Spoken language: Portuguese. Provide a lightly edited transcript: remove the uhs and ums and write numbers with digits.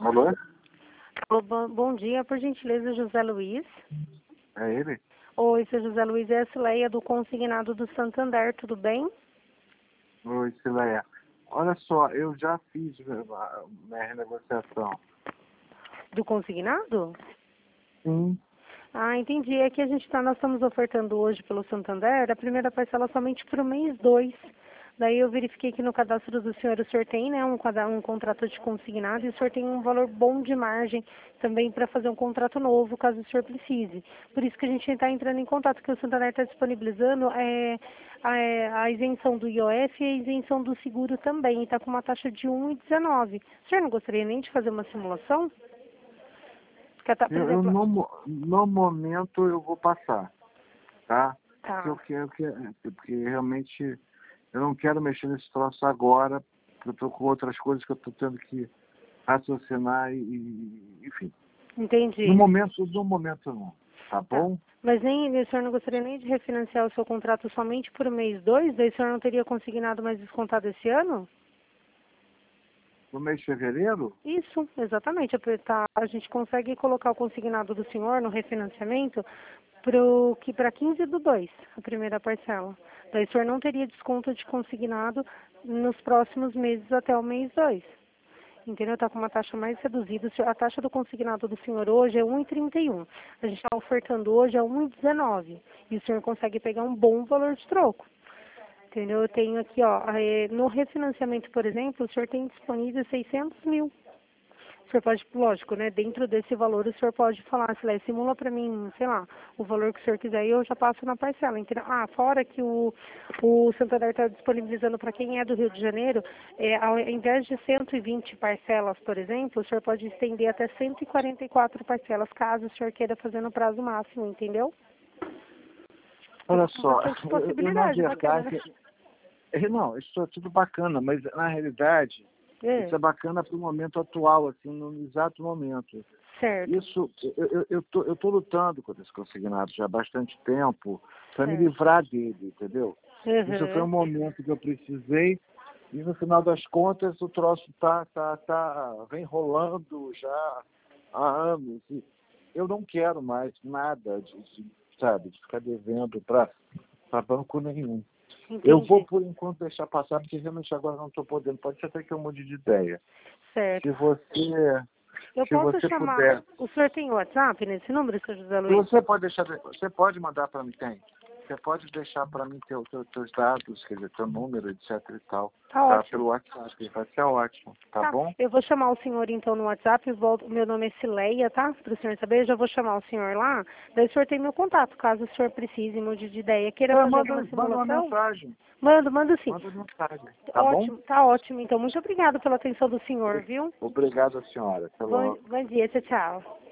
Alô? Alô, bom dia, por gentileza, José Luiz. É ele? Oi, seu José Luiz, é a Cileia do Consignado do Santander, tudo bem? Oi, Cileia. Olha só, eu já fiz minha renegociação. Do Consignado? Sim. Ah, entendi. É que nós estamos ofertando hoje pelo Santander a primeira parcela somente para o mês 2. Daí eu verifiquei que no cadastro do senhor o senhor tem, né, um contrato de consignado e o senhor tem um valor bom de margem também para fazer um contrato novo, caso o senhor precise. Por isso que a gente está entrando em contato, que o Santander está disponibilizando a isenção do IOF e a isenção do seguro também, e está com uma taxa de 1,19. O senhor não gostaria nem de fazer uma simulação? Por exemplo, No momento eu vou passar, tá? tá. Porque realmente eu não quero mexer nesse troço agora, porque eu estou com outras coisas que eu estou tendo que raciocinar enfim. Entendi. No momento não, tá bom? Mas o senhor não gostaria nem de refinanciar o seu contrato somente por mês 2? Daí o senhor não teria consignado mais descontado esse ano? No mês de fevereiro? Isso, exatamente. A gente consegue colocar o consignado do senhor no refinanciamento para 15/2, a primeira parcela. Daí o senhor não teria desconto de consignado nos próximos meses até o mês 2. Entendeu? Está com uma taxa mais reduzida. A taxa do consignado do senhor hoje é 1,31. A gente está ofertando hoje a 1,19. E o senhor consegue pegar um bom valor de troco. Entendeu? Eu tenho aqui, ó, no refinanciamento, por exemplo, o senhor tem disponível 600 mil. O senhor pode, lógico, né, dentro desse valor o senhor pode falar, simula para mim, sei lá, o valor que o senhor quiser e eu já passo na parcela, entendeu? Ah, fora que o Santander está disponibilizando para quem é do Rio de Janeiro, ao invés de 120 parcelas, por exemplo, o senhor pode estender até 144 parcelas, caso o senhor queira fazer no prazo máximo, entendeu? Olha só, na Possibilidade, bacana, verdade, não, isso é tudo bacana, mas na realidade, isso é bacana para o momento atual, assim, no exato momento. Certo. Isso, eu tô lutando com esse consignado já há bastante tempo para me livrar dele, entendeu? Uhum. Isso foi um momento que eu precisei e no final das contas o troço vem rolando já há anos. E eu não quero mais nada de ficar devendo para banco nenhum. Entendi. Eu vou, por enquanto, deixar passar, porque realmente agora não estou podendo. Pode ser até que eu mude de ideia. Certo. Se você chamar. puder. O senhor tem WhatsApp nesse número, seu José Luiz? Você pode mandar para mim, tem. Você pode deixar para mim teus dados, quer dizer, teu número, etc e tal. Tá ótimo. Pelo WhatsApp, vai ser ótimo, tá bom? Eu vou chamar o senhor então no WhatsApp, meu nome é Cileia, tá? Para o senhor saber, eu já vou chamar o senhor lá, daí o senhor tem meu contato, caso o senhor precise, mude de ideia, queira fazer alguma simulação. Manda uma mensagem. Mando sim. Manda mensagem, tá Ótimo, bom? tá ótimo, então. Muito obrigada pela atenção do senhor, viu? Obrigado, senhora. Até logo. Bom dia, tchau.